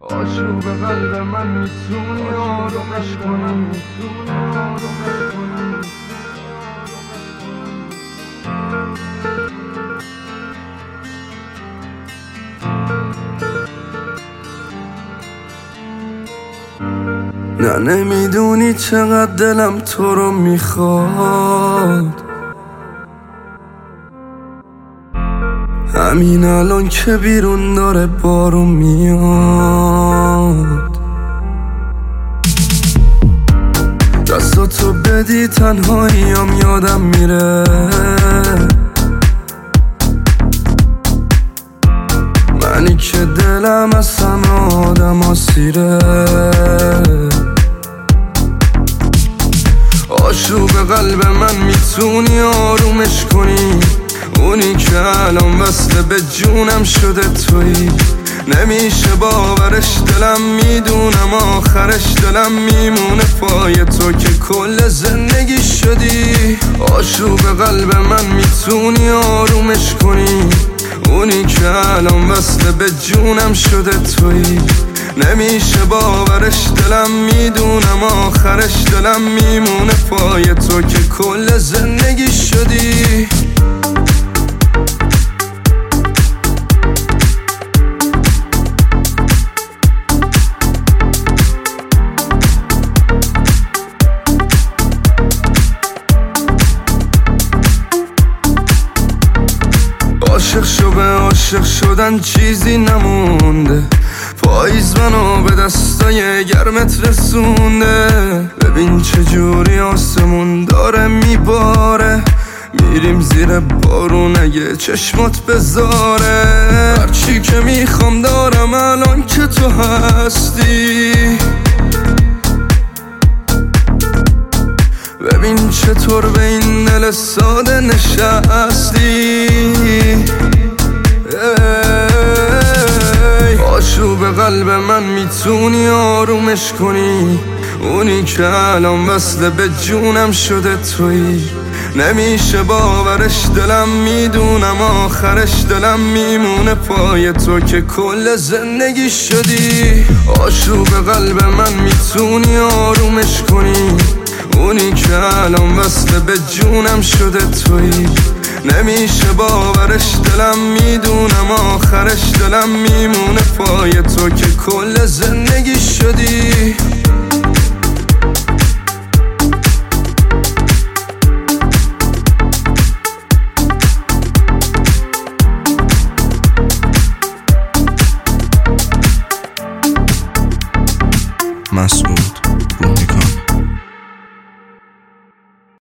عاشق به قلب من میتونی آرومش کنی. نه نمیدونی چقدر دلم تو رو میخواد، همین الان که بیرون داره بارون میاد. دستاتو بدی تنهاییم یادم میره، منی که دلم از همه آدم ها سیره. آشوب قلب من میتونی آرومش کنی، اونی که الان وصله به جونم شده تویی. نمیشه باورش دلم میدونم آخرش دلم میمونه پای تو که کل زندگی شدی. آشوب قلب من میتونی آرومش کنی، اونی که الان وصله به جونم شده تویی. نمیشه باورش دلم میدونم آخرش دلم میمونه پای تو که کل زندگی شدی. عاشق شو به عاشق شدن چیزی نمونده، پاییز منو به دستای گرمت رسونده. ببین چجوری آسمون داره میباره، میریم زیر بارون اگه چشمات بذاره. هرچی که میخوام دارم الان که تو هستی، ببین چطور به این دل ساده نشستی. آشوب قلب من میتونی آرومش کنی، اونی که الان وصله به جونم شده تویی. نمیشه باورش دلم میدونم آخرش دلم میمونه پای تو که کل زندگی شدی. آشوب قلب من میتونی آرومش کنی، اونی که الان وصله به جونم شده تویی. نمیشه باورش دلم میدونم آخرش دلم میمونه پای تو که کل زندگی شدی. مسعود روحیکان.